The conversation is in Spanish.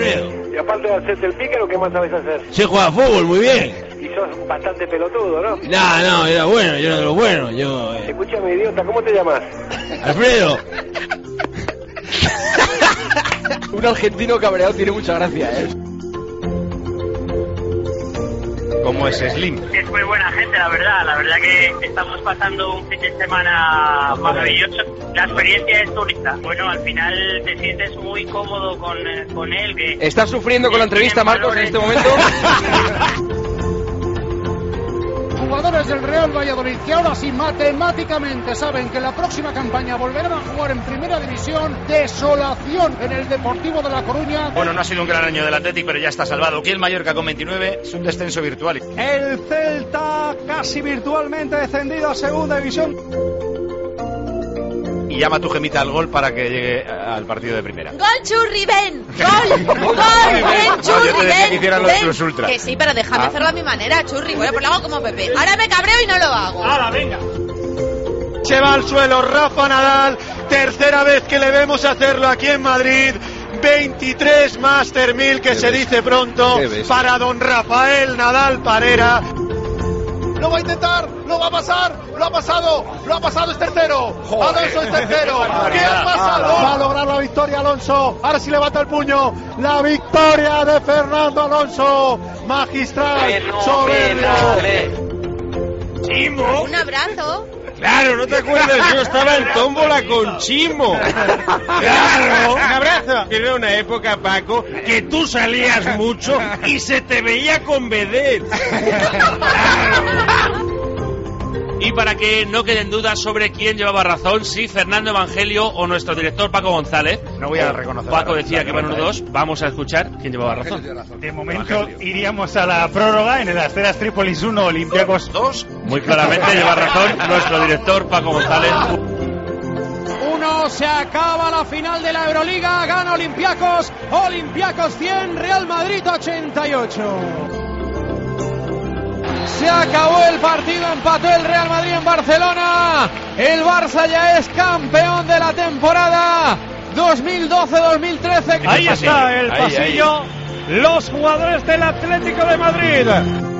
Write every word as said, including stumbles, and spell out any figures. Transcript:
Alfredo. Y aparte de hacerte el pícaro, ¿qué más sabes hacer? Sé jugar a fútbol muy bien. Y sos bastante pelotudo, ¿no? No, no, era bueno, yo era de los buenos, yo... Eh. Escúchame, idiota, ¿cómo te llamas? Alfredo. Un argentino cabreado tiene mucha gracia, ¿eh? ¿Cómo es Slim? Es muy buena gente, la verdad. La verdad que estamos pasando un fin de semana maravilloso. La experiencia es única. Bueno, al final te sientes muy cómodo con, con él. Que ¿Estás sufriendo con la entrevista, Marcos, en este momento? Jugadores del Real Valladolid que ahora sí matemáticamente saben que la próxima campaña volverán a jugar en primera división. Desolación en el Deportivo de La Coruña. Bueno, no ha sido un gran año del Athletic, pero ya está salvado. Aquí el Mallorca con veintinueve es un descenso virtual. El Celta casi virtualmente descendido a segunda división. Y llama a tu gemita al gol para que llegue al partido de primera. ¡Gol, Churri, ven! ¡Gol! ¡Gol! ¡Ven, Churri, no, ven! Que hicieran ven. Los, los ultra. Que sí, pero déjame ah. hacerlo a mi manera, Churri. Bueno, pues lo hago como Pepe. Ahora me cabreo y no lo hago. ¡Hala, venga! Se va al suelo Rafa Nadal. Tercera vez que le vemos hacerlo aquí en Madrid. veintitrés Master mil que se dice pronto para don Rafael Nadal Parera. Lo va a intentar, lo va a pasar, lo ha pasado, lo ha pasado, es tercero. Joder. Alonso es tercero. ¿Qué ha pasado? Va a lograr la victoria Alonso. Ahora sí levanta el puño. La victoria de Fernando Alonso. Magistral, soberbio. Chimo. Un abrazo. Claro, ¿no te acuerdas? Yo estaba en tómbola con Chimo. Claro. Un abrazo. Era una época, Paco, que tú salías mucho y se te veía con vedette. Y para que no queden dudas sobre quién llevaba razón, si Fernando Evangelio o nuestro director Paco González. No voy a reconocer. Paco decía que iban unos dos. Vamos a escuchar quién llevaba razón. De momento iríamos a la prórroga en el Asteras Trípolis uno, Olympiacos dos. Muy claramente lleva razón nuestro director Paco González. Uno, se acaba la final de la Euroliga, gana Olympiacos, Olympiacos cien, Real Madrid ochenta y ocho. Se acabó el partido, empató el Real Madrid en Barcelona. El Barça ya es campeón de la temporada dos mil doce dos mil trece. Ahí está el pasillo, ahí, ahí. Los jugadores del Atlético de Madrid.